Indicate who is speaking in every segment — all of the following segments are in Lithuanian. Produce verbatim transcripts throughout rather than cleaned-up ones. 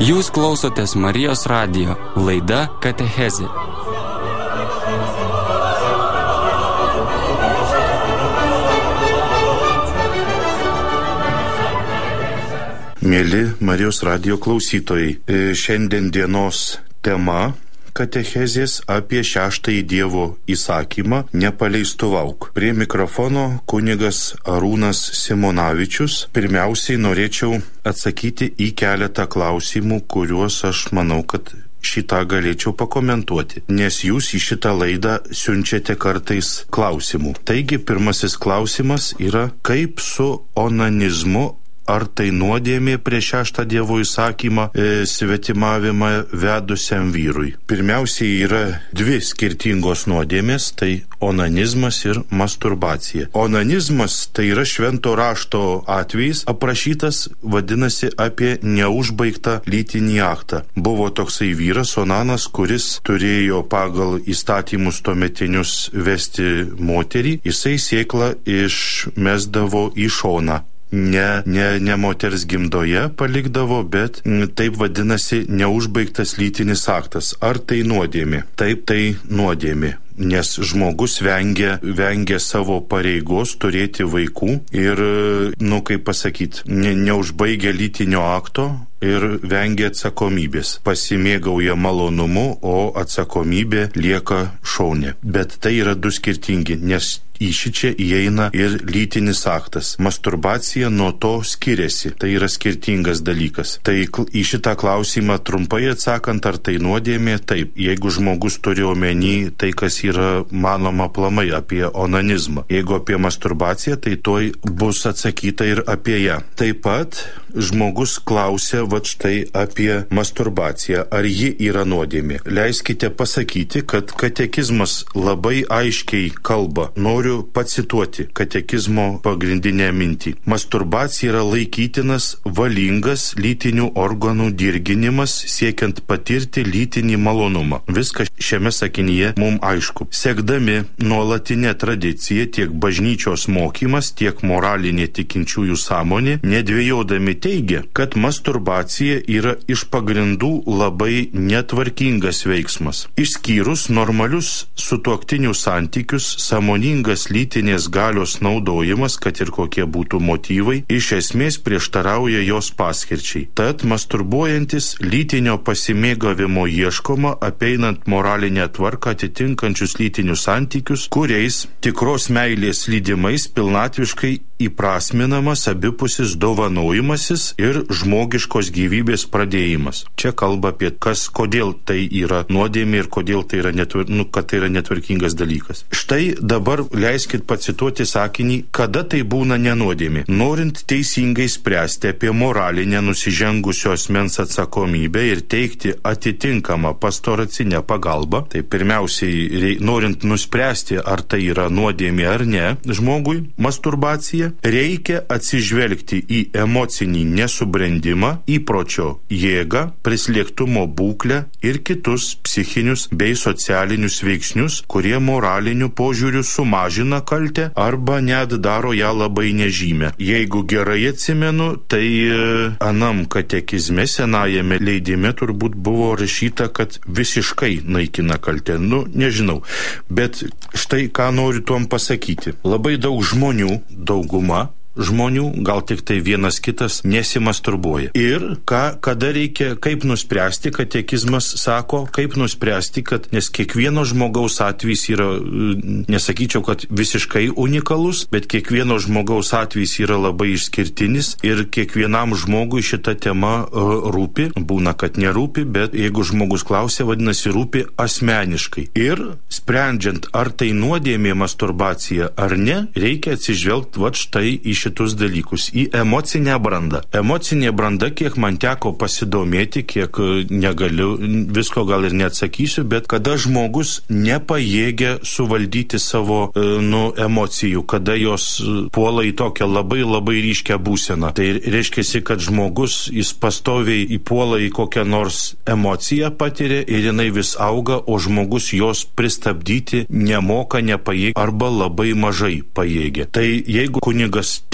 Speaker 1: Jūs klausotės Marijos radijo, laida Katechezė.
Speaker 2: Mėly Marijos radijo klausytojai, šiandien dienos tema katechezės apie šeštąjį Dievo įsakymą nepaleistuvauk. Prie mikrofono kunigas Arūnas Simonavičius. Pirmiausiai norėčiau atsakyti į keletą klausimų, kuriuos aš manau, kad šitą galėčiau pakomentuoti, nes jūs į šitą laidą siunčiate kartais klausimų. Taigi, pirmasis klausimas yra, kaip su onanizmu, ar tai nuodėmė prie šeštą Dievo įsakymą e, svetimavimą vedusiam vyrui. Pirmiausiai yra dvi skirtingos nuodėmės, tai onanizmas ir masturbacija. Onanizmas tai yra švento rašto atvejis, aprašytas, vadinasi, apie neužbaigtą lytinį aktą. Buvo toksai vyras Onanas, kuris turėjo pagal įstatymus tuometinius vesti moterį, jisai sėklą išmesdavo į šoną. Ne, ne, ne moters gimdoje palikdavo, bet taip vadinasi neužbaigtas lytinis aktas. Ar tai nuodėmė? Taip, tai nuodėmė. Nes žmogus vengia, vengia savo pareigos turėti vaikų ir, nu kaip pasakyti, ne, neužbaigia lytinio akto ir vengia atsakomybės. Pasimėgauja malonumu, o atsakomybė lieka šone. Bet tai yra du skirtingi, nes į šičia įeina ir lytinis aktas. Masturbacija nuo to skiriasi. Tai yra skirtingas dalykas. Tai į šitą klausimą trumpai atsakant, ar tai nuodėmė, taip. Jeigu žmogus turi omeny tai, kas yra manoma aplamai apie onanizmą. Jeigu apie masturbaciją, tai toj bus atsakyta ir apie ją. Taip pat žmogus klausia vat štai apie masturbaciją. Ar ji yra nuodėmė? Leiskite pasakyti, kad katekizmas labai aiškiai kalba. Noriu pacituoti katekizmo pagrindinę mintį. Masturbacija yra laikytinas valingas lytinių organų dirginimas siekiant patirti lytinį malonumą. Viskas šiame sakinyje mums aišku. Sekdami nuolatinę tradiciją tiek bažnyčios mokymas, tiek moralinė tikinčiųjų sąmonė, nedvejodami teigia, kad masturbacija yra iš pagrindų labai netvarkingas veiksmas. Išskyrus normalius sutuoktinių santykius, sąmoningas lytinės galios naudojimas, kad ir kokie būtų motyvai, iš esmės prieštarauja jos paskirčiai. Tad masturbuojantis lytinio pasimėgavimo ieškoma, apeinant moralinę tvarką atitinkančius lytinius santykius, kuriais tikros meilės lydimais pilnatviškai įprasminamas abipusis dovanojimasis ir žmogiškos gyvybės pradėjimas. Čia kalba apie kas, kodėl tai yra nuodėmė ir kodėl tai yra, netvar, nu, kad tai yra netvarkingas dalykas. Štai dabar leiskit pacituoti sakinį, kada tai būna nenuodėmė. Norint teisingai spręsti apie moralinę nusižengusio asmens atsakomybę ir teikti atitinkamą pastoracinę pagalbą, tai pirmiausiai, norint nuspręsti, ar tai yra nuodėmė ar ne žmogui, masturbacija, reikia atsižvelgti į emocinį nesubrendimą, įpročio jėgą, prislėgtumo būklę ir kitus psichinius bei socialinius veiksnius, kurie moraliniu požiūriu sumažina kaltę arba net daro ją labai nežymę. Jeigu gerai atsimenu, tai anam katekizme, senajame leidime turbūt buvo rašyta, kad visiškai naikina kaltę. Nu, nežinau. Bet štai ką noriu tuom pasakyti. Labai daug žmonių, dauguma žmonių, gal tik tai vienas kitas, nesimasturbuoja. Ir ką, kada reikia, kaip nuspręsti, katekizmas sako, kaip nuspręsti, kad, nes kiekvieno žmogaus atvejis yra, nesakyčiau, kad visiškai unikalus, bet kiekvieno žmogaus atvejis yra labai išskirtinis ir kiekvienam žmogui šita tema uh, rūpi, būna, kad nerūpi, bet jeigu žmogus klausia, vadinasi, rūpi asmeniškai. Ir sprendžiant, ar tai nuodėmė masturbacija ar ne, reikia atsižvelgti vat štai į šitus dalykus, į emocinę brandą. Emocinė branda, kiek man teko pasidomėti, kiek negaliu, visko gal ir neatsakysiu, bet kada žmogus nepajėgia suvaldyti savo nu, emocijų, kada jos puola į tokią labai labai ryškę būseną. Tai reiškia, kad žmogus jis pastoviai įpuola į kokią nors emociją patiria ir jinai vis auga, o žmogus jos pristabdyti nemoka, nepajėgia arba labai mažai pajėgia. Tai jeigu kunigas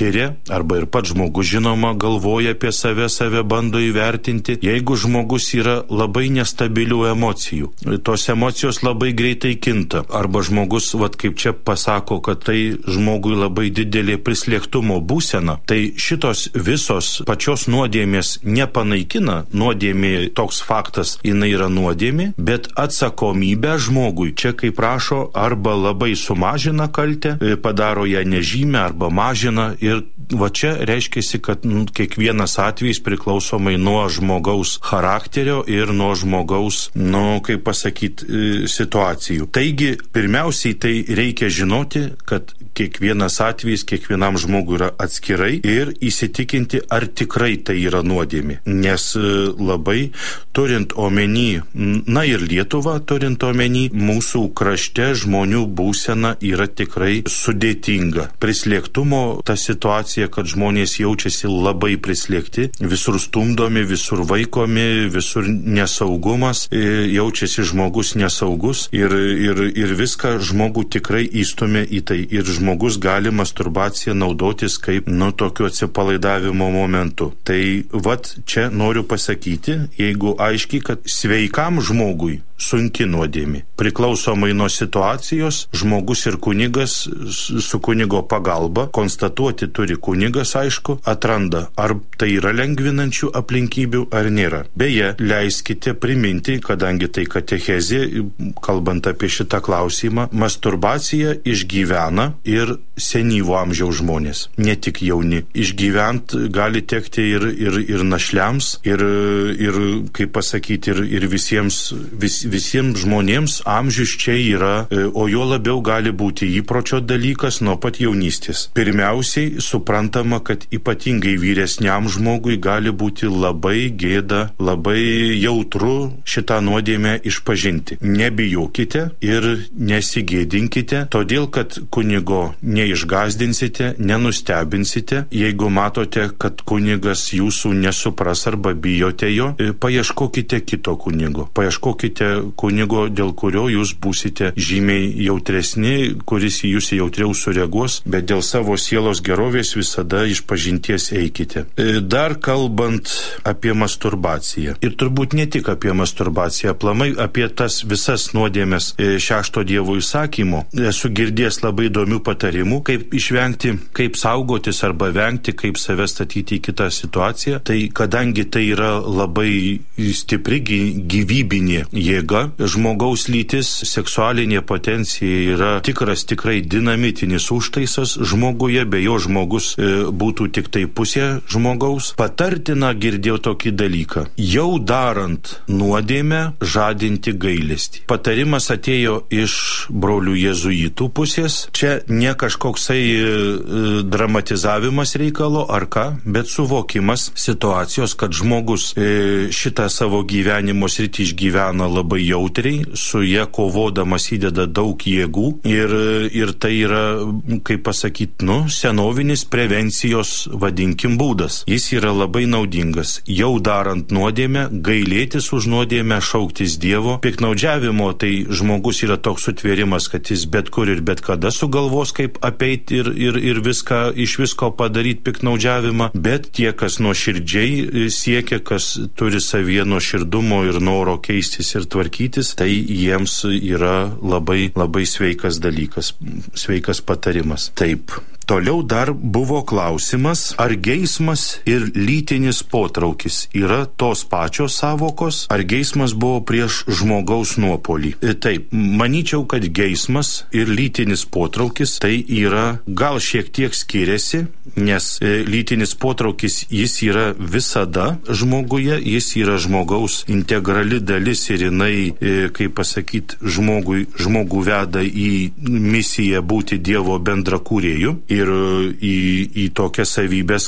Speaker 2: patiria, arba ir pats žmogus žinoma galvoja apie save, save bando įvertinti. Jeigu žmogus yra labai nestabilių emocijų, tos emocijos labai greitai kinta, arba žmogus, vat kaip čia pasako, kad tai žmogui labai didelė prislėgtumo būsena, tai šitos visos pačios nuodėmės nepanaikina, nuodėmė toks faktas, jinai yra nuodėmė, bet atsakomybę žmogui čia kaip prašo arba labai sumažina kaltę, padaro ją nežymę arba mažina ir va čia reiškiasi, kad nu, kiekvienas atvejis priklausomai nuo žmogaus charakterio ir nuo žmogaus, nu, kaip pasakyti, situacijų. Taigi, pirmiausiai tai reikia žinoti, kad kiekvienas atvejis kiekvienam žmogui yra atskirai ir įsitikinti, ar tikrai tai yra nuodėmė. Nes labai turint omeny, na ir Lietuvą turint omeny, mūsų krašte žmonių būsena yra tikrai sudėtinga. Prislėgtumo ta situacija, kad žmonės jaučiasi labai prislėgti, visur stumdomi, visur vaikomi, visur nesaugumas, jaučiasi žmogus nesaugus ir, ir, ir viską žmogų tikrai įstumia į tai. Ir žmogus gali masturbaciją naudotis kaip, nu, tokiu atsipalaidavimo momentu. Tai vat čia noriu pasakyti, jeigu aiškiai, kad sveikam žmogui sunki nuodėmė. Priklausomai nuo situacijos, žmogus ir kunigas su kunigo pagalba, konstatuoti turi kunigas, aišku, atranda, ar tai yra lengvinančių aplinkybių, ar nėra. Beje, leiskite priminti, kadangi tai katechezė, kalbant apie šitą klausimą, masturbaciją išgyvena ir senyvo amžiaus žmonės, ne tik jauni. Išgyvent gali tekti ir, ir, ir našliams, ir, ir kaip pasakyti, ir, ir visiems, vis, visiems žmonėms amžius čia yra, o jo labiau gali būti įpročio dalykas nuo pat jaunystės. Pirmiausiai suprantama, kad ypatingai vyresniam žmogui gali būti labai gėda, labai jautru šitą nuodėmę išpažinti. Nebijokite ir nesigėdinkite, todėl kad kunigo neišgąsdinsite, nenustebinsite. Jeigu matote, kad kunigas jūsų nesupras arba bijote jo, paieškokite kito kunigo. Paieškokite kunigo, dėl kurio jūs būsite žymiai jautresni, kuris į jūs jautriau sureaguos, bet dėl savo sielos gerovės visada išpažinties eikite. Dar kalbant apie masturbaciją. Ir turbūt ne tik apie masturbaciją, aplamai apie tas visas nuodėmes šešto Dievo įsakymo. Esu girdėjęs labai įdomių patarimų, kaip išvengti, kaip saugotis arba vengti, kaip save statyti į kitą situaciją. Tai kadangi tai yra labai stipri gyvybinė jėga, žmogaus lytis, seksualinė potencija yra tikras, tikrai dinamitinis užtaisas žmoguje, be jo žmogus e, būtų tik tai pusė žmogaus. Patartina, girdėjau tokį dalyką, jau darant nuodėmę žadinti gailestį. Patarimas atėjo iš brolių jėzuitų pusės. Čia ne kažkoksai e, dramatizavimas reikalo ar ką, bet suvokimas situacijos, kad žmogus e, šitą savo gyvenimo sritį išgyvena labai jautriai, su jie kovodamas įdeda daug jėgų ir, ir tai yra, kaip pasakyti, nu, senovinis prevencijos, vadinkim, būdas. Jis yra labai naudingas. Jau darant nuodėmę, gailėtis už nuodėmę, šauktis Dievo. Piknaudžiavimo, tai žmogus yra toks sutvėrimas, kad jis bet kur ir bet kada sugalvos, kaip apeiti ir, ir, ir viską, iš visko padaryti piknaudžiavimą, bet tie, kas nuoširdžiai siekia, kas turi savyje nuoširdumo ir noro keistis ir tvarkytis, tai jiems yra labai, labai sveikas dalykas, sveikas patarimas. Taip. Toliau dar buvo klausimas, ar geismas ir lytinis potraukis yra tos pačios savokos, ar geismas buvo prieš žmogaus nuopolį. Taip, manyčiau, kad geismas ir lytinis potraukis tai yra gal šiek tiek skiriasi, nes lytinis potraukis jis yra visada žmoguje, jis yra žmogaus integrali dalis ir jinai, kaip pasakyti, žmogui, žmogų veda į misiją būti Dievo bendrakūrėju. Ir į, į tokias savybės kaip,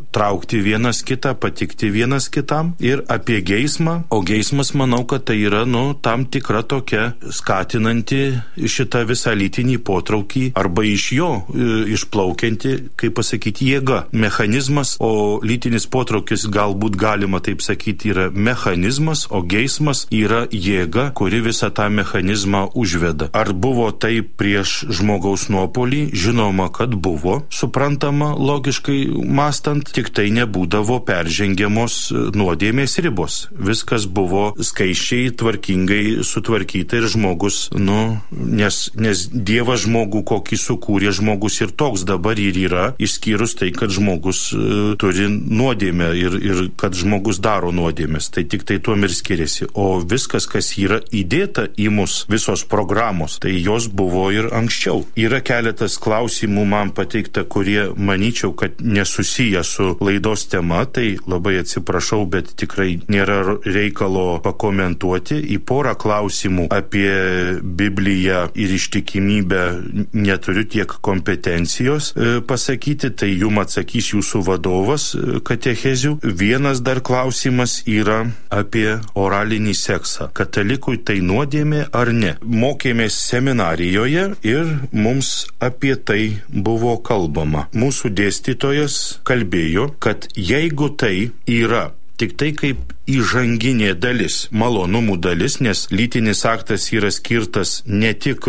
Speaker 2: traukti vienas kitą, patikti vienas kitam ir apie geismą. O geismas, manau, kad tai yra, nu, tam tikra tokia skatinanti šitą visą lytinį potraukį arba iš jo e, išplaukianti, kaip pasakyti, jėga, mechanizmas, o lytinis potraukis galbūt galima taip sakyti yra mechanizmas, o geismas yra jėga, kuri visą tą mechanizmą užveda. Ar buvo tai prieš žmogaus nuopolį? Žinoma, kad buvo, suprantama, logiškai mąstant, tik tai nebūdavo peržengiamos nuodėmės ribos. Viskas buvo skaičiai, tvarkingai sutvarkyta ir žmogus, nu, nes, nes Dievas žmogų, kokį sukūrė, žmogus ir toks dabar ir yra, išskyrus tai, kad žmogus e, turi nuodėmę ir, ir kad žmogus daro nuodėmės. Tai tik tai tuom ir skiriasi. O viskas, kas yra įdėta į mus, visos programos, tai jos buvo ir anksčiau. Yra keletas klausimų man pateikta, kurie manyčiau, kad nesusiję su laidos tema, tai labai atsiprašau, bet tikrai nėra reikalo pakomentuoti. Į porą klausimų apie Bibliją ir ištikimybę neturiu tiek kompetencijos e, pasakyti, tai jum atsakys jūsų vadovas e, katechezių. Vienas dar klausimas yra apie oralinį seksą. Katalikui tai nuodėmė ar ne? Mokėmės seminarijoje ir mums apie tai buvo kalbama. Mūsų dėstytojas kalbėjo, kad jeigu tai yra tik tai kaip įžanginė dalis, malonumų dalis, nes lytinis aktas yra skirtas ne tik,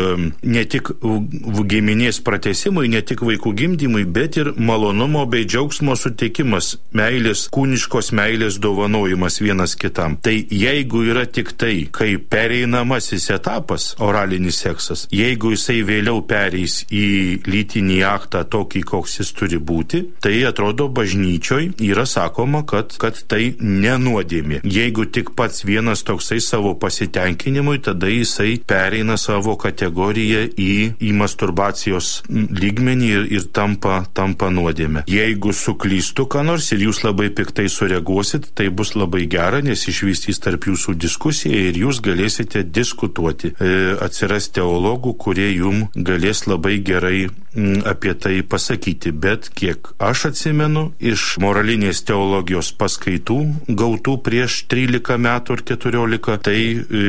Speaker 2: ne tik giminės pratesimui, ne tik vaikų gimdymui, bet ir malonumo bei džiaugsmo suteikimas, meilės, kūniškos meilės dovanojimas vienas kitam. Tai jeigu yra tik tai, kai pereinamasis etapas, oralinis seksas, jeigu jisai vėliau pereis į lytinį aktą tokį, koks jis turi būti, tai atrodo bažnyčioj yra sakoma, kad, kad tai nenuodėmė. Jeigu tik pats vienas toksai savo pasitenkinimui, tada jisai pereina savo kategoriją į, į masturbacijos lygmenį ir, ir tampa, tampa nuodėmė. Jeigu suklystu ką nors ir jūs labai piktai sureaguosit, tai bus labai gera, nes išvystys tarp jūsų diskusiją ir jūs galėsite diskutuoti. E, atsiras teologų, kurie jum galės labai gerai m, apie tai pasakyti. Bet kiek aš atsimenu iš moralinės teologijos paskaitų gautų prieš trylika metų ar keturiolika, tai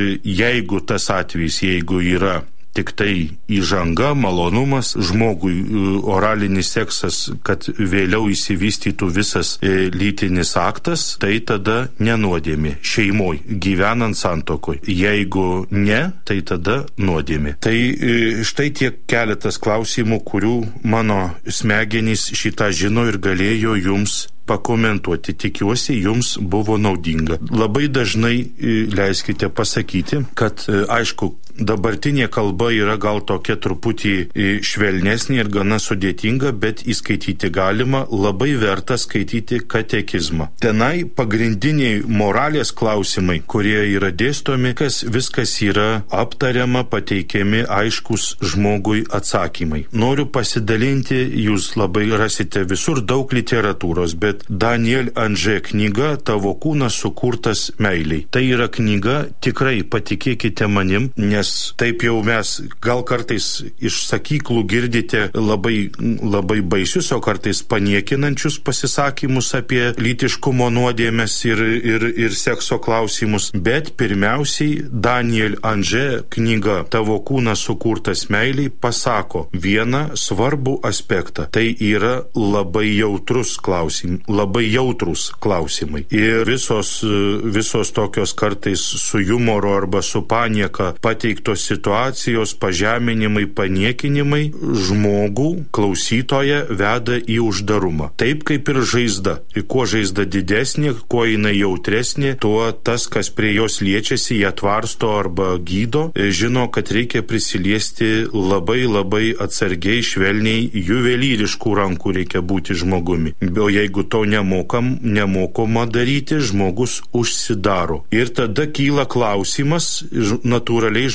Speaker 2: jeigu tas atvejis, jeigu yra tik tai įžanga, malonumas, žmogui oralinis seksas, kad vėliau įsivystytų visas lytinis aktas, tai tada nenuodėmė šeimoj, gyvenant santokoj. Jeigu ne, tai tada nuodėmė. Tai štai tiek keletas klausimų, kurių mano smegenys šitą žino ir galėjo jums pakomentuoti. Tikiuosi, jums buvo naudinga. Labai dažnai leiskite pasakyti, kad aišku, dabartinė kalba yra gal tokia truputį švelnesnė ir gana sudėtinga, bet įskaityti galima, labai verta skaityti katekizmą. Tenai pagrindiniai moralės klausimai, kurie yra dėstomi, kas viskas yra aptariama, pateikiami aiškus žmogui atsakymai. Noriu pasidalinti, jūs labai rasite visur daug literatūros, bet Daniel Andžė knyga Tavo kūnas sukurtas meiliai. Tai yra knyga, tikrai patikėkite manim, nes taip jau mes gal kartais iš sakyklų girdite labai, labai baisius, o kartais paniekinančius pasisakymus apie lytiškumo nuodėmes ir, ir, ir sekso klausimus. Bet pirmiausiai Daniel Andžė knyga Tavo kūnas sukurtas meiliai pasako vieną svarbų aspektą. Tai yra labai jautrus klausimai. Labai jautrus klausimai. Ir visos, visos tokios kartais su jumoru arba su panieka pateiktos situacijos, pažeminimai, paniekinimai žmogų, klausytoją veda į uždarumą. Taip kaip ir žaizda. Ir kuo žaizda didesnė, kuo jinai jautresnė, tuo tas, kas prie jos liečiasi, ją tvarsto arba gydo, žino, kad reikia prisiliesti labai labai atsargiai, švelniai, juvelyriškų rankų reikia būti žmogumi. O jeigu to nemokam, nemokoma daryti, žmogus užsidaro. Ir tada kyla klausimas, natūraliai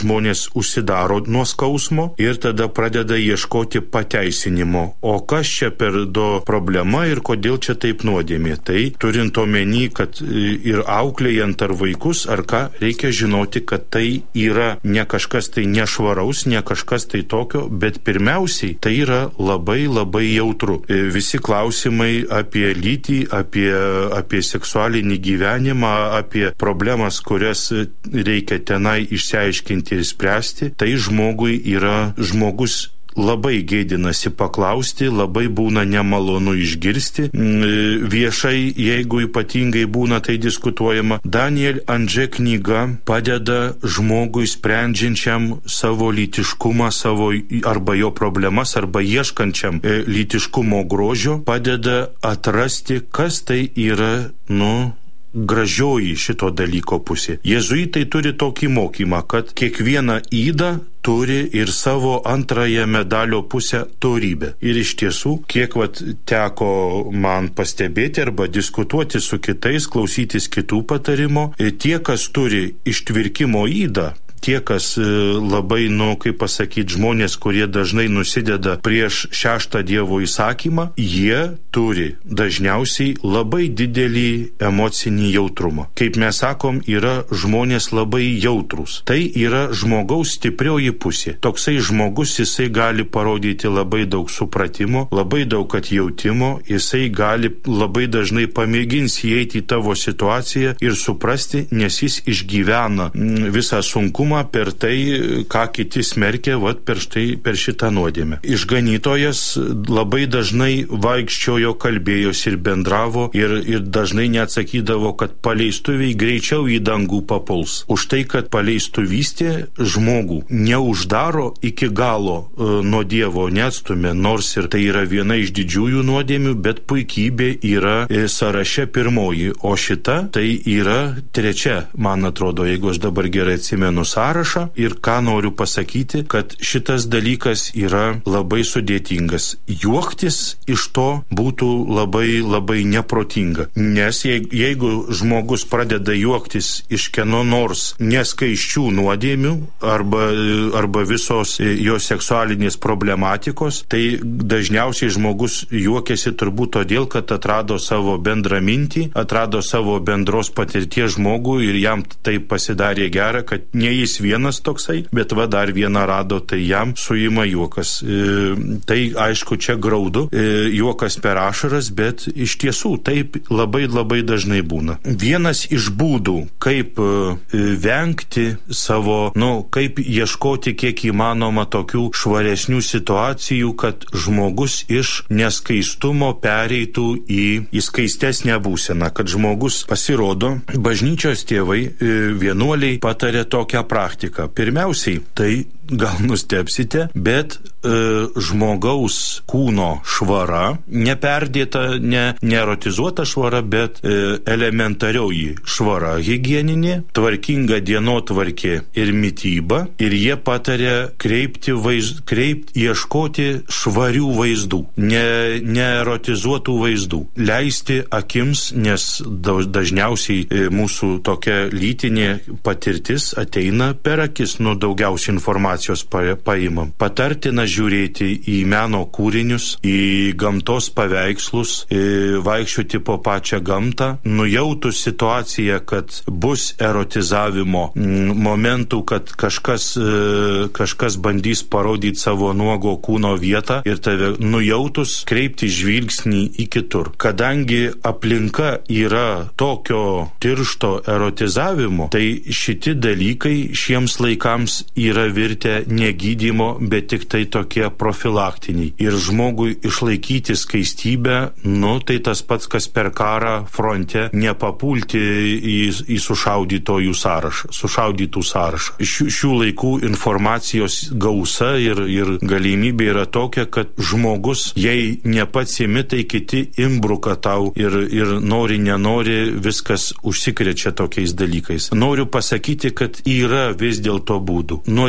Speaker 2: žmonės užsidaro nuo skausmo ir tada pradeda ieškoti pateisinimo. O kas čia per do problema ir kodėl čia taip nuodėmė? Tai turint omeny, kad ir auklėjant ar vaikus, ar ką, reikia žinoti, kad tai yra ne kažkas tai nešvaraus, ne kažkas tai tokio, bet pirmiausiai tai yra labai labai jautru. Visi klausimai apie lytį, apie, apie seksualinį gyvenimą, apie problemas, kurias reikia tenai išsiaiškinti ir spręsti, tai žmogui yra žmogus labai gėdinasi paklausti, labai būna nemalonu išgirsti. Viešai, jeigu ypatingai būna tai diskutuojama, Daniel Andže knyga padeda žmogui sprendžiančiam savo lytiškumą, savo arba jo problemas, arba ieškančiam lytiškumo grožio, padeda atrasti, kas tai yra, nu, gražioji šito dalyko pusė. Jėzuitai turi tokį mokymą, kad kiekviena yda turi ir savo antrąją medalio pusę dorybę. Ir iš tiesų, kiek vat teko man pastebėti arba diskutuoti su kitais, klausytis kitų patarimo, tie, kas turi ištvirkimo ydą, tie, kas labai, nu, kaip pasakyti, žmonės, kurie dažnai nusideda prieš šeštą Dievo įsakymą, jie turi dažniausiai labai didelį emocinį jautrumą. Kaip mes sakom, yra žmonės labai jautrus. Tai yra žmogaus stiprioji pusė. Toksai žmogus, jisai gali parodyti labai daug supratimo, labai daug atjautimo, jisai gali labai dažnai pamėgins įeiti į tavo situaciją ir suprasti, nes jis išgyvena visą sunkumą per tai, ką kiti smerkia, vat per, štai, per šitą nuodėmę. Išganytojas labai dažnai vaikščiojo, kalbėjosi ir bendravo ir, ir dažnai neatsakydavo, kad paleistuviai greičiau į dangų papuls. Už tai, kad paleistuvystė žmogų neuždaro iki galo e, nuo Dievo, neatstumė, nors ir tai yra viena iš didžiųjų nuodėmių, bet puikybė yra e, sąraše pirmoji, o šita tai yra trečia, man atrodo, jeigu aš dabar gerai atsimenu sąrašą. Ir ką noriu pasakyti, kad šitas dalykas yra labai sudėtingas. Juoktis iš to būtų labai labai neprotinga. Nes jeigu žmogus pradeda juoktis iš kieno nors neskaiščių nuodėmių arba, arba visos jo seksualinės problematikos, tai dažniausiai žmogus juokiasi turbūt todėl, kad atrado savo bendrą mintį, atrado savo bendros patirties žmogų ir jam tai pasidarė gera, kad ne jis vienas toksai, bet va dar vieną rado, tai jam suima juokas. E, tai aišku, čia graudu, e, juokas per ašaras, bet iš tiesų taip labai labai dažnai būna. Vienas iš būdų, kaip e, vengti savo, nu, kaip ieškoti kiek įmanoma tokių švaresnių situacijų, kad žmogus iš neskaistumo pereitų į, į skaistesnę būseną, kad žmogus pasirodo, bažnyčios tėvai, e, vienuoliai patarė tokią praktiką. Pirmiausiai, tai gal nustebsite, bet e, žmogaus kūno švara, neperdėta, ne, neerotizuota švara, bet e, elementarioji švara higieninė, tvarkinga dienotvarkė ir mityba, ir jie patarė kreipti vaiz, kreipti, ieškoti švarių vaizdų, ne, neerotizuotų vaizdų, leisti akims, nes dažniausiai e, mūsų tokia lytinė patirtis ateina per akis, nu daugiausiai informacijos paimam. Patartina žiūrėti į meno kūrinius, į gamtos paveikslus, vaikščioti po pačią gamtą, nujautus situaciją, kad bus erotizavimo momentų, kad kažkas, kažkas bandys parodyti savo nuogo kūno vietą ir tave nujautus kreipti žvilgsnį į kitur. Kadangi aplinka yra tokio tiršto erotizavimo, tai šiti dalykai šiems laikams yra virti ne gydymo, bet tik tai tokie profilaktiniai. Ir žmogui išlaikyti skaistybę, nu, tai tas pats, kas per karą fronte nepapulti į, į sušaudytojų sąrašą, sušaudytų sąrašą. Šių, šių laikų informacijos gausa ir, ir galimybė yra tokia, kad žmogus, jei ne pats imi, tai kiti imbruka tau ir, ir nori, nenori, viskas užsikrečia tokiais dalykais. Noriu pasakyti, kad yra vis dėlto būdų. Nuodėmklausys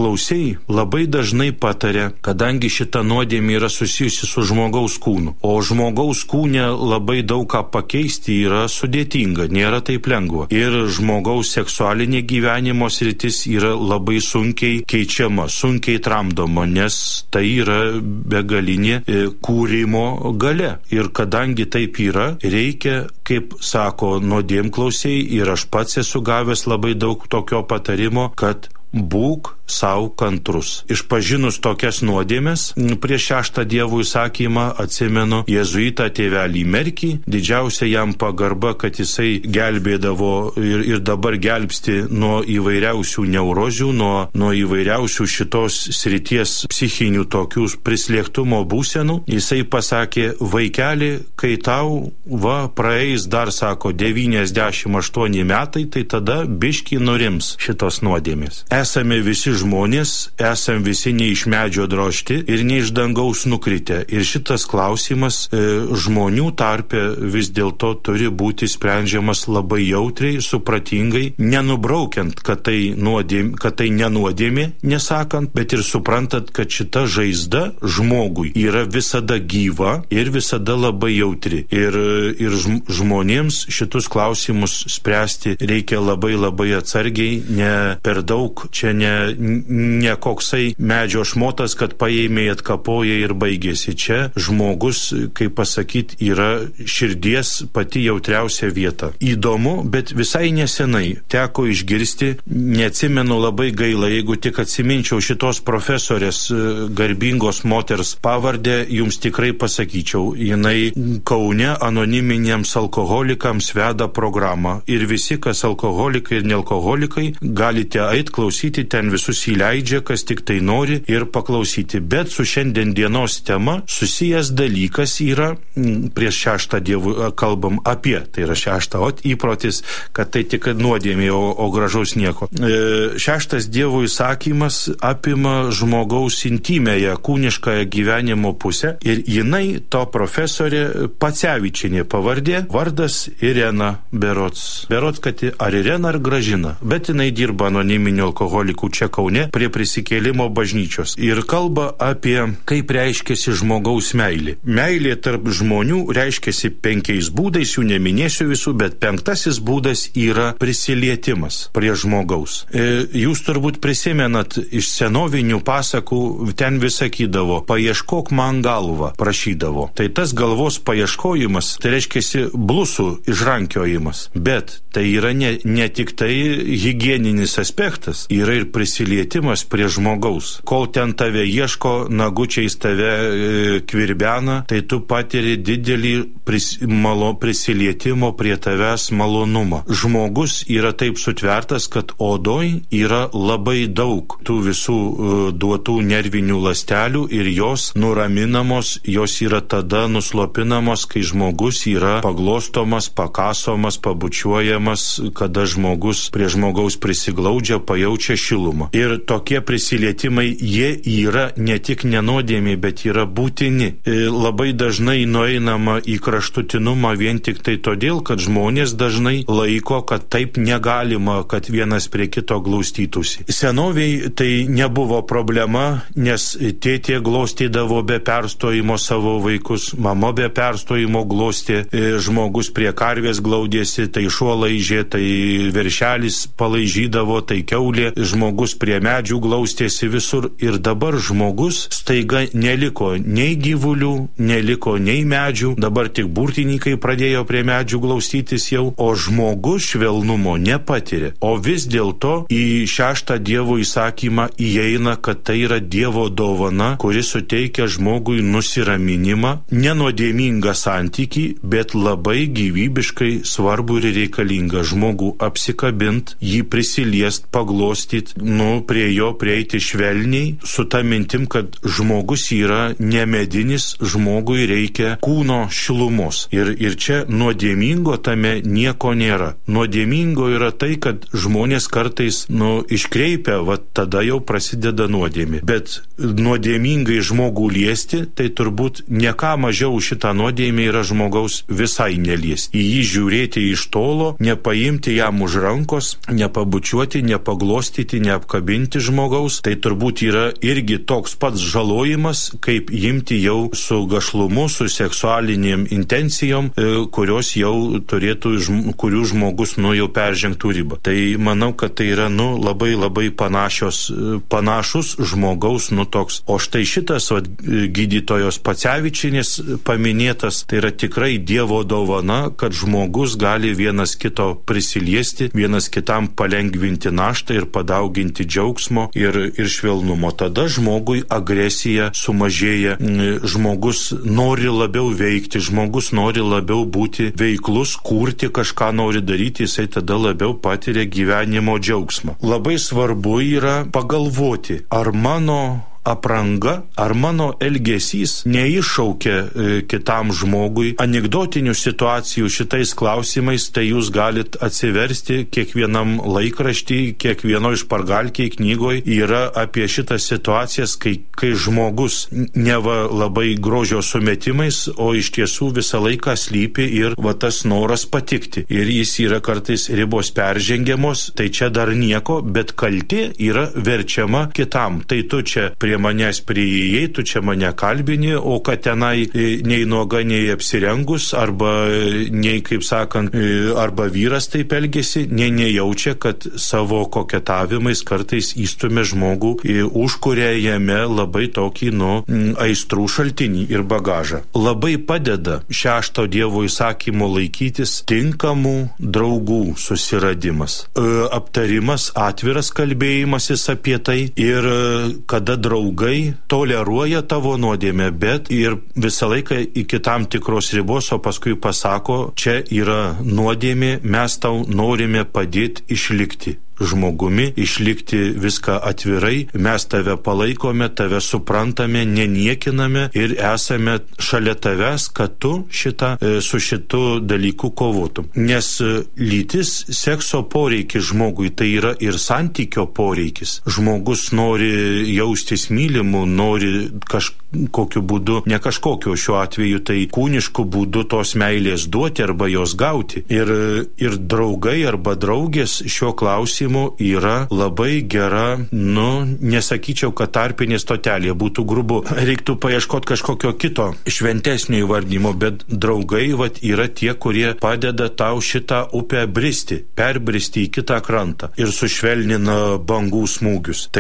Speaker 2: klausiai labai dažnai pataria, kadangi šita nuodėmė yra susijusi su žmogaus kūnu, o žmogaus kūne labai daug ką pakeisti yra sudėtinga, nėra taip lengva. Ir žmogaus seksualinė gyvenimo sritis yra labai sunkiai keičiama, sunkiai tramdoma, nes tai yra begalinė kūrimo galia. Ir kadangi taip yra, reikia, kaip sako nuodėmklausiai, ir aš pats esu gavęs labai daug tokio patarimo, kad būk savo kantrus. Išpažinus tokias nuodėmes, prieš šeštą Dievo įsakymą atsimenu jėzuitą tėvelį Merkį, didžiausia jam pagarba, kad jisai gelbėdavo ir, ir dabar gelbsti nuo įvairiausių neurozių, nuo, nuo įvairiausių šitos srities psichinių tokių prislėgtumo būsenų. Jisai pasakė, vaikeli, kai tau va praeis dar, sako, devyniasdešimt aštuoni metai, tai tada biški nurims šitos nuodėmės. Esame visi žmonės, esame visi ne iš medžio drožti ir ne iš dangaus nukritę. Ir šitas klausimas e, žmonių tarpe vis dėlto turi būti sprendžiamas labai jautriai, supratingai, nenubraukiant, kad tai, nuodėm, kad tai nenuodėmė, nesakant, bet ir suprantant, kad šita žaizda žmogui yra visada gyva ir visada labai jautri. Ir, ir žmonėms šitus klausimus spręsti reikia labai labai atsargiai, ne per daug. Čia ne, ne koksai medžio šmotas, kad paėmė, atkapoja ir baigėsi. Čia žmogus, kaip pasakyti, yra širdies pati jautriausia vieta. Įdomu, bet visai nesenai teko išgirsti, neatsimenu, labai gaila, jeigu tik atsiminčiau šitos profesorės garbingos moters pavardę, jums tikrai pasakyčiau. Jinai Kaune anoniminiams alkoholikams veda programą. Ir visi, kas alkoholikai ir nealkoholikai, galite eit klausyti, ten visus įleidžia, kas tik tai nori, ir paklausyti. Bet su šiandien dienos tema susijęs dalykas yra, prieš šeštą Dievų kalbam apie, tai yra šeštą, o įprotis, kad tai tik nuodėmė, o, o gražaus nieko. E, šeštas Dievo įsakymas apima žmogaus intimėje, kūniškąją gyvenimo pusę, ir jinai, to profesorė Pacevičienė pavardė, vardas Irena berods. Berods, kad ar Irena, ar Gražina, bet jinai dirba anoniminio alkoholikų čia Kaune prie prisikėlimo bažnyčios ir kalba apie, kaip reiškiasi žmogaus meilė. Meilė tarp žmonių reiškiasi penkiais būdais, jų neminėsiu visų, bet penktasis būdas yra prisilietimas prie žmogaus. E, jūs turbūt prisimenat iš senovinių pasakų, ten vis sakydavo, paieškok man galvą, prašydavo. Tai tas galvos paieškojimas, tai reiškiasi blusų išrankiojimas, bet tai yra ne, ne tik tai higieninis aspektas, yra ir prisilietimas prie žmogaus. Kol ten tave ieško, nagučiais tave e, kvirbena, tai tu patiri didelį pris, malo, prisilietimo prie tavęs malonumą. Žmogus yra taip sutvertas, kad odoj yra labai daug tų visų e, duotų nervinių ląstelių ir jos nuraminamos, jos yra tada nuslopinamos, kai žmogus yra paglostomas, pakasomas, pabučiuojamas, kada žmogus prie žmogaus prisiglaudžia, pajaučia šilumą. Ir tokie prisilietimai, jie yra ne tik nenodėmi, bet yra būtini. E, labai dažnai nueinama į kraštutinumą vien tik tai todėl, kad žmonės dažnai laiko, kad taip negalima, kad vienas prie kito glaustytųsi. Senoviai tai nebuvo problema, nes tėtė glostydavo be perstojimo savo vaikus, mama be perstojimo glostė, e, žmogus prie karvės glaudėsi, tai šuo laižė, tai veršelis palaižydavo, tai kiaulė, žmogus prie medžių glaustėsi visur. Ir dabar žmogus staiga neliko nei gyvulių, neliko nei medžių, dabar tik burtininkai pradėjo prie medžių glaustytis jau, o žmogus švelnumo nepatiria. O vis dėlto į šeštą Dievo įsakymą įeina, kad tai yra Dievo dovana, kuri suteikia žmogui nusiraminimą, nenuodėmingą santykį, bet labai gyvybiškai svarbu ir reikalingą žmogų apsikabint, jį prisiliest, paglostyt, nu, prie jo prieiti švelniai, su ta mintim, kad žmogus yra nemedinis, žmogui reikia kūno šilumos. Ir, ir čia nuodėmingo tame nieko nėra. Nuodėmingo yra tai, kad žmonės kartais, nu, iškreipia, va tada jau prasideda nuodėmė. Bet nuodėmingai žmogų liesti, tai turbūt nieką mažiau šitą nuodėmę yra žmogaus visai neliesti. Į jį žiūrėti iš tolo, nepaimti jam už rankos, nepabučiuoti, nepaglostyti, neglostyti, neapkabinti žmogaus, tai turbūt yra irgi toks pats žalojimas, kaip imti jau su gašlumu, su seksualinėm intencijom, kurios jau turėtų, kurių žmogus, nu, jau peržengtų ribą. Tai manau, kad tai yra, nu, labai labai panašios, panašus žmogaus, nu, toks. O štai šitas, va, gydytojos Pacevičienės paminėtas, tai yra tikrai Dievo dovana, kad žmogus gali vienas kito prisiliesti, vienas kitam palengvinti naštą ir padauginti džiaugsmo ir, ir švelnumo. Tada žmogui agresija sumažėja, žmogus nori labiau veikti, žmogus nori labiau būti veiklus, kurti kažką nori daryti, jisai tada labiau patiria gyvenimo džiaugsmą. Labai svarbu yra pagalvoti, ar mano apranga, ar mano elgesys neiššaukia e, kitam žmogui anekdotinių situacijų šitais klausimais, tai jūs galit atsiversti kiekvienam laikraštį, kiekvieno išpargalkiai knygoj yra apie šitas situacijas, kai, kai žmogus neva labai grožio sumetimais, o iš tiesų visą laiką slypi ir va tas noras patikti. Ir jis yra kartais ribos peržengiamos, tai čia dar nieko, bet kaltė yra verčiama kitam. Tai tu čia prie manęs priėjai, tu čia mane kalbini, o kad tenai nei nuoga, nei apsirengus, arba nei, kaip sakant, arba vyras taip elgesi, nei nejaučia, kad savo koketavimais kartais įstumia žmogų, užkuria jame labai tokį, nu, aistrų šaltinį ir bagažą. Labai padeda šešto Dievo įsakymo laikytis tinkamų draugų susiradimas, aptarimas, atviras kalbėjimasis apie tai ir kada draugai toleruoja tavo nuodėmę, bet ir visą laiką iki tam tikros ribos, o paskui pasako, čia yra nuodėmė, mes tau norime padėti išlikti žmogumi, išlikti viską atvirai, mes tave palaikome, tave suprantame, neniekiname ir esame šalia tavęs, kad tu šitą, su šitu dalyku kovotum. Nes lytis, sekso poreikis žmogui, tai yra ir santykio poreikis. Žmogus nori jaustis mylimu, nori kažkokiu būdu, ne kažkokiu šiuo atveju, tai kūnišku būdu tos meilės duoti arba jos gauti. Ir, ir draugai arba draugės šiuo klausimu yra labai gera, nu, nesakyčiau, kad tarpinė stotelė, būtų grubu. Reiktų paieškoti kažkokio kito šventesnio įvardymo, bet draugai, vat, yra tie, kurie padeda tau šitą upę bristi, perbristi į kitą krantą ir sušvelnina bangų smūgius. Tai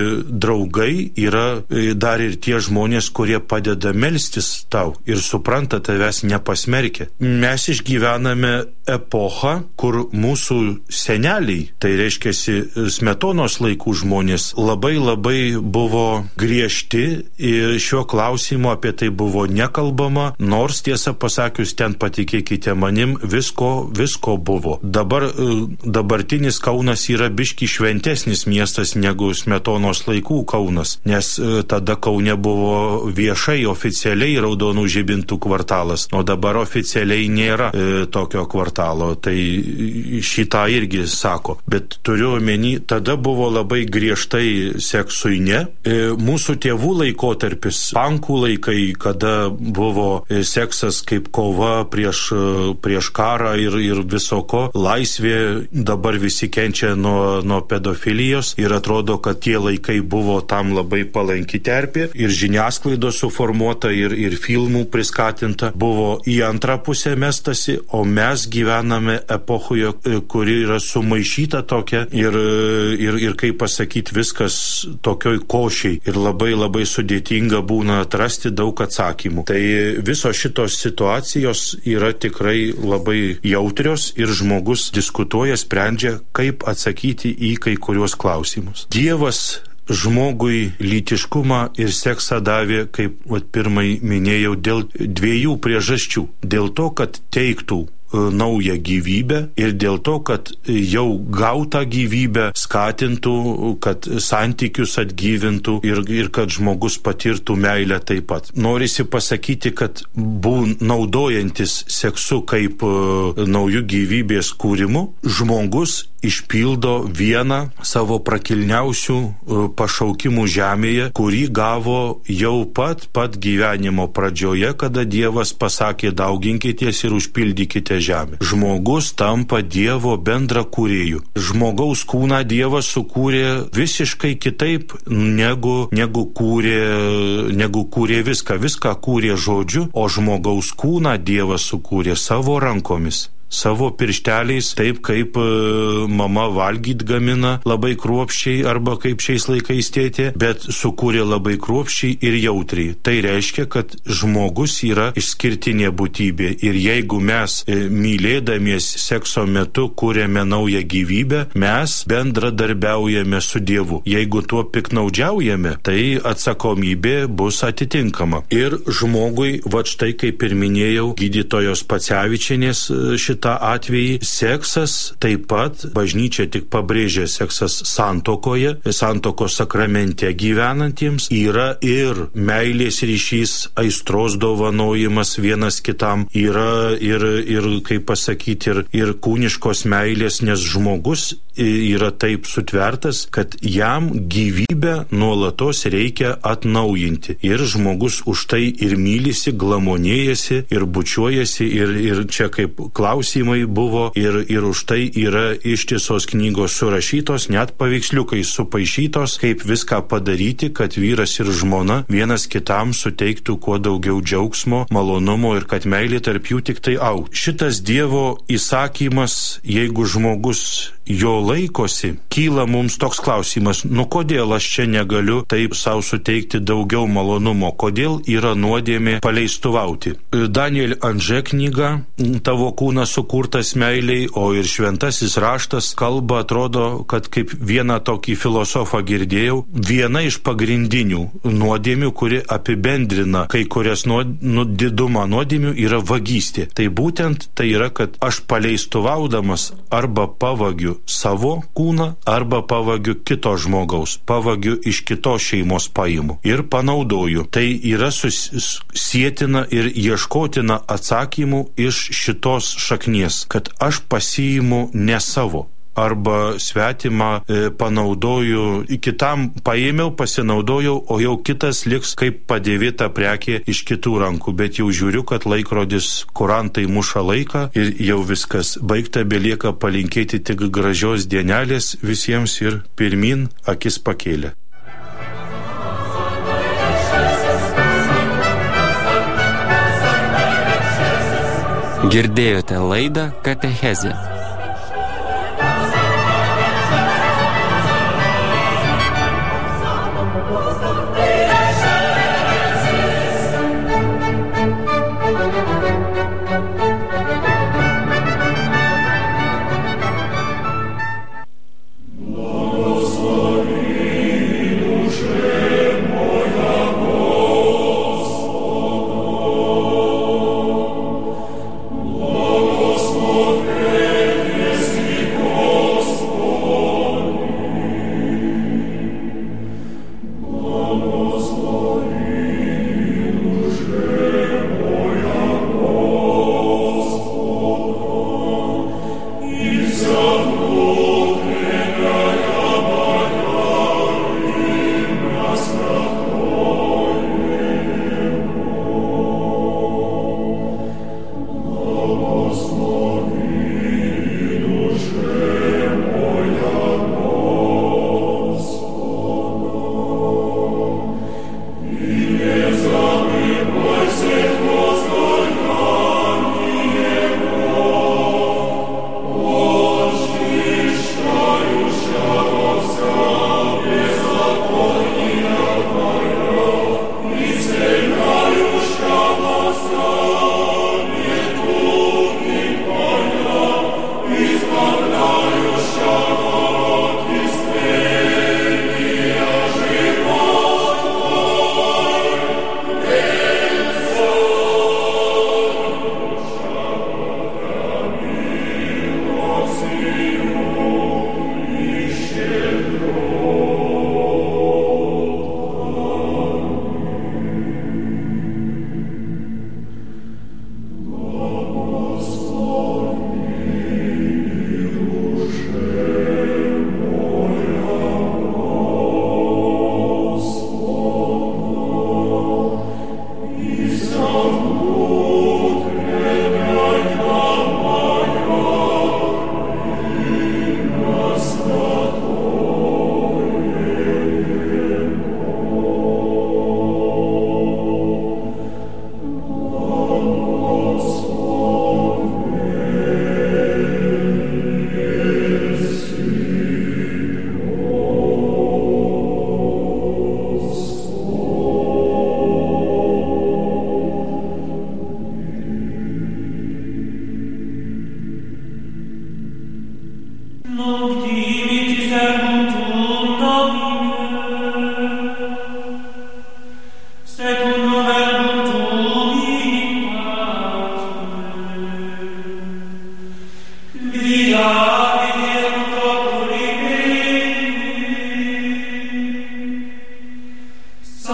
Speaker 2: draugai yra dar ir tie žmonės, kurie padeda melstis tau ir supranta, tavęs nepasmerkia. Mes išgyvename epochą, kur mūsų seneliai, tai reiškia Smetonos laikų žmonės, labai labai buvo griežti ir šiuo klausimu apie tai buvo nekalbama, nors tiesą pasakius, ten patikėkite manim, visko, visko buvo. Dabar dabartinis Kaunas yra biški šventesnis miestas negu Smetonos laikų Kaunas, nes tada Kaune buvo viešai, oficialiai raudonų žibintų kvartalas, o dabar oficialiai nėra e, tokio kvartalo, tai šitą irgi sako. Bet turiu omeny, tada buvo labai griežtai seksui ne. E, mūsų tėvų laikotarpis, pankų laikai, kada buvo seksas kaip kova prieš, prieš karą ir, ir visoko, laisvė, dabar visi kenčia nuo, nuo pedofilijos ir atrodo, kad tie laikai buvo tam labai palanki terpė ir žiniasklaidos suformuota ir, ir filmų priskatinta buvo į antrą pusę mestasi, o mes gyvename epochoje, kuri yra sumaišyta tokia ir, ir, ir kaip pasakyti, viskas tokioj košiai ir labai labai sudėtinga būna atrasti daug atsakymų. Tai visos šitos situacijos yra tikrai labai jautrios ir žmogus diskutuoja, sprendžia, kaip atsakyti į kai kuriuos klausimus. Dievas žmogui lytiškumą ir seksą davė, kaip vat, pirmai minėjau, dėl dviejų priežasčių. Dėl to, kad teiktų naują gyvybę ir dėl to, kad jau gautą gyvybę skatintų, kad santykius atgyvintų ir, ir kad žmogus patirtų meilę taip pat. Norisi pasakyti, kad būn naudojantis seksu kaip uh, naujų gyvybės kūrimu, žmogus išpildo vieną savo prakilniausių pašaukimų žemėje, kurį gavo jau pat pat gyvenimo pradžioje, kada Dievas pasakė dauginkitės ir užpildykite žemę. Žmogus tampa Dievo bendrakūrėju. Žmogaus kūną Dievas sukūrė visiškai kitaip negu, negu, kūrė, negu kūrė viską. Viską kūrė žodžiu, o žmogaus kūną Dievas sukūrė savo rankomis. Savo piršteliais, taip kaip mama valgyt gamina labai kruopščiai arba kaip šiais laikais tėtė, bet sukūrė labai kruopščiai ir jautriai. Tai reiškia, kad žmogus yra išskirtinė būtybė ir jeigu mes mylėdamies sekso metu kūrėme naują gyvybę, mes bendradarbiaujame su Dievu. Jeigu tuo piknaudžiaujame, tai atsakomybė bus atitinkama. Ir žmogui, va štai kaip ir minėjau, gydytojos Pacevičienės šitą atvejį, seksas taip pat, bažnyčia tik pabrėžia seksas santuokoje, santuokos sakramente gyvenantiems, yra ir meilės ryšys, aistros dovanojimas vienas kitam, yra ir, ir kaip pasakyti, ir, ir kūniškos meilės, nes žmogus yra taip sutvertas, kad jam gyvybę nuolatos reikia atnaujinti. Ir žmogus už tai ir mylisi, glamonėjasi, ir bučiuojasi, ir, ir čia kaip klausimai buvo, ir, ir už tai yra ištisos knygos surašytos, net paveiksliukai supaišytos, kaip viską padaryti, kad vyras ir žmona vienas kitam suteiktų kuo daugiau džiaugsmo, malonumo ir kad meilė tarp jų tik tai augtų. Šitas Dievo įsakymas, jeigu žmogus jo laikosi, kyla mums toks klausimas, nu kodėl aš čia negaliu taip savo suteikti daugiau malonumo, kodėl yra nuodėmė paleistuvauti. Daniel Anže knyga, tavo kūnas sukurtas meiliai, o ir šventasis raštas kalba, atrodo, kad kaip vieną tokį filosofą girdėjau, viena iš pagrindinių nuodėmių, kuri apibendrina kai kurias nuod, nu, didumą nuodėmių, yra vagystė. Tai būtent tai yra, kad aš paleistuvaudamas arba pavagiu savo kūną arba pavagiu kito žmogaus, pavagiu iš kitos šeimos paimu ir panaudoju. Tai yra susietina ir ieškotina atsakymų iš šitos šaknies, kad aš pasiimu ne savo arba svetimą e, panaudoju, kitam paėmiau, pasinaudojau, o jau kitas liks kaip padėvėta prekė iš kitų rankų, bet jau žiūriu, kad laikrodis kurantai muša laiką ir jau viskas baigta, belieka palinkėti tik gražios dienelės visiems ir pirmin akis pakėlę.
Speaker 1: Girdėjote laidą Katechezė.
Speaker 3: Oh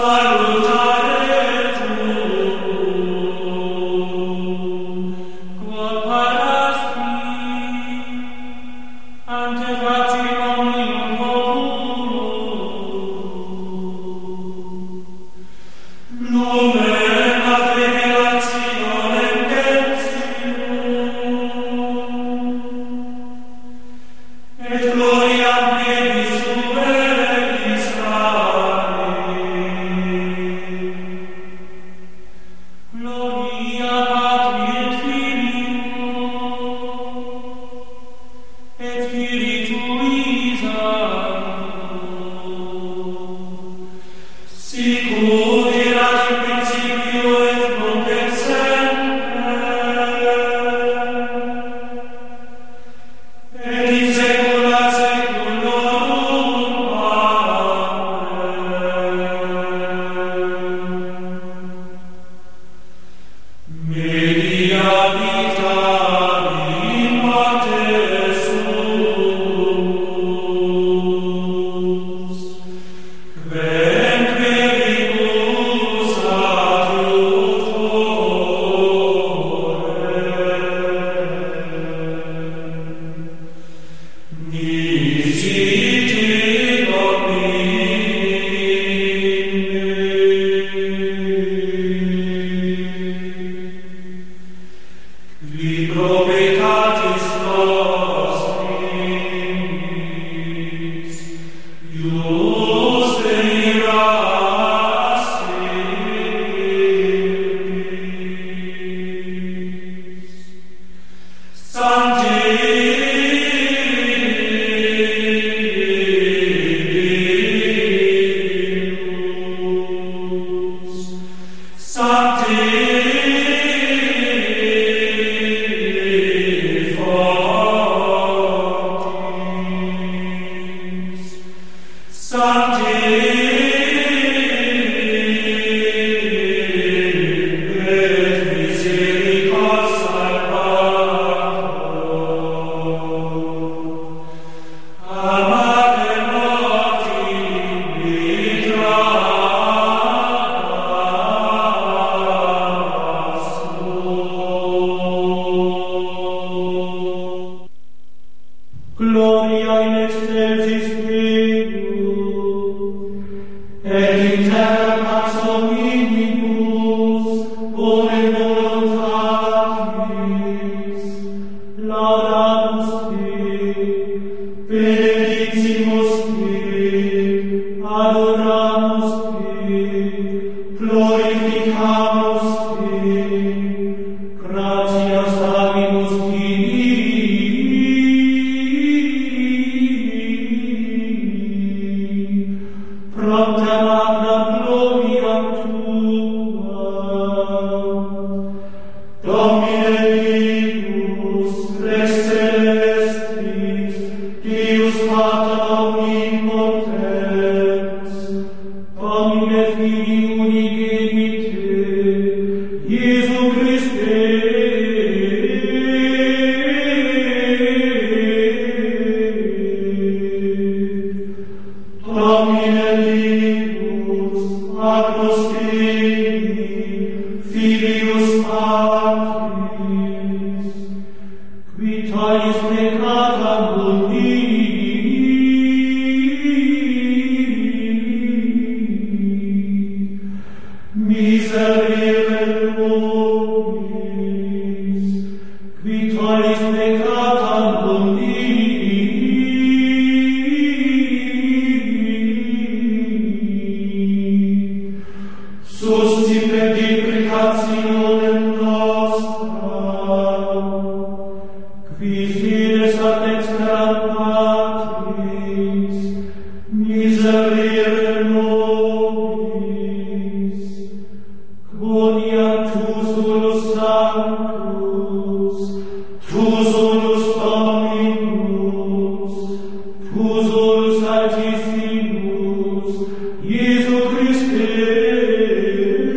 Speaker 3: Jesu Christe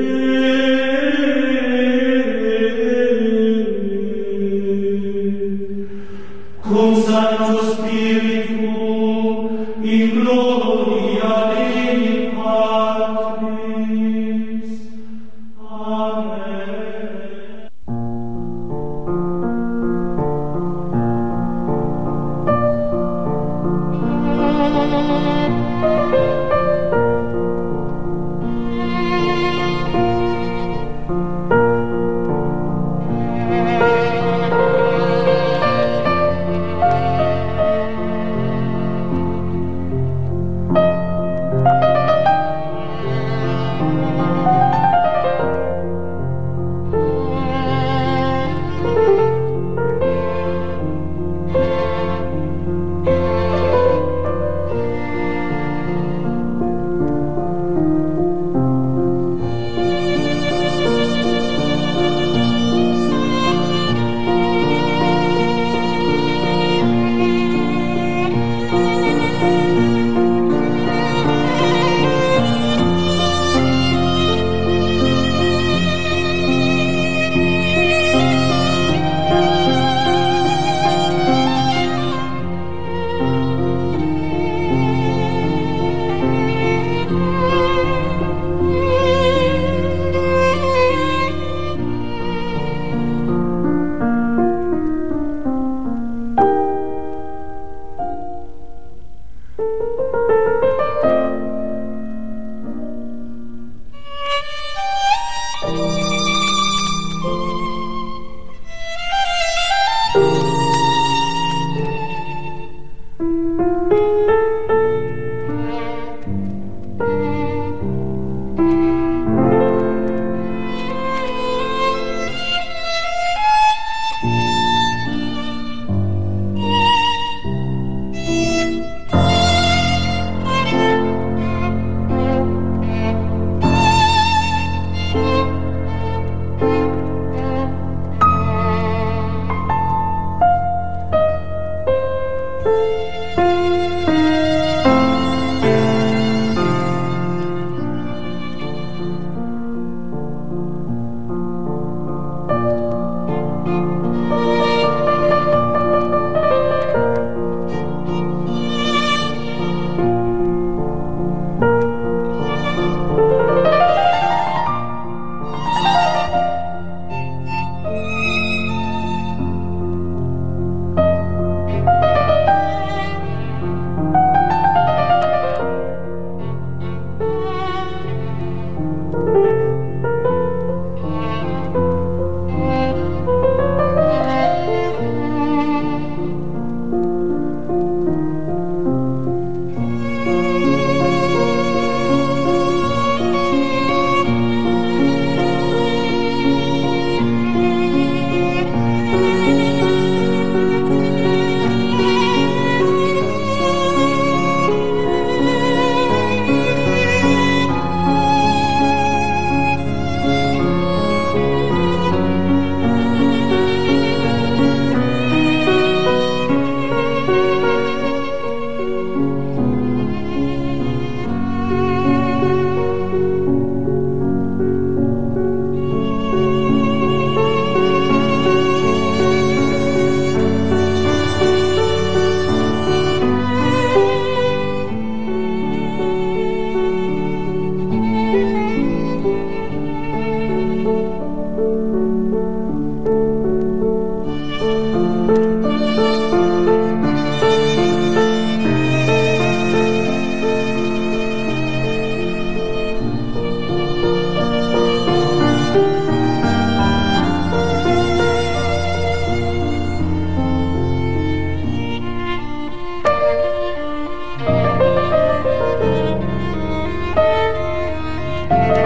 Speaker 3: Sudie.